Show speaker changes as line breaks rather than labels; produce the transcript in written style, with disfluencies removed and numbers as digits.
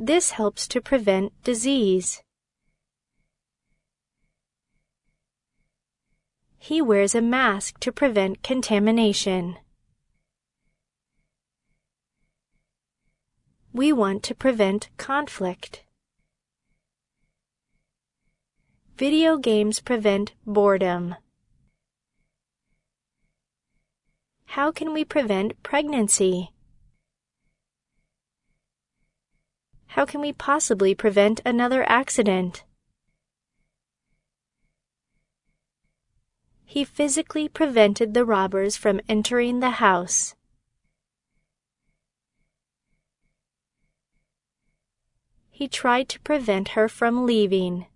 This helps to prevent disease. He wears a mask to prevent contamination. We want to prevent conflict. Video games prevent boredom. How can we prevent pregnancy? How can we possibly prevent another accident? He physically prevented the robbers from entering the house. He tried to prevent her from leaving.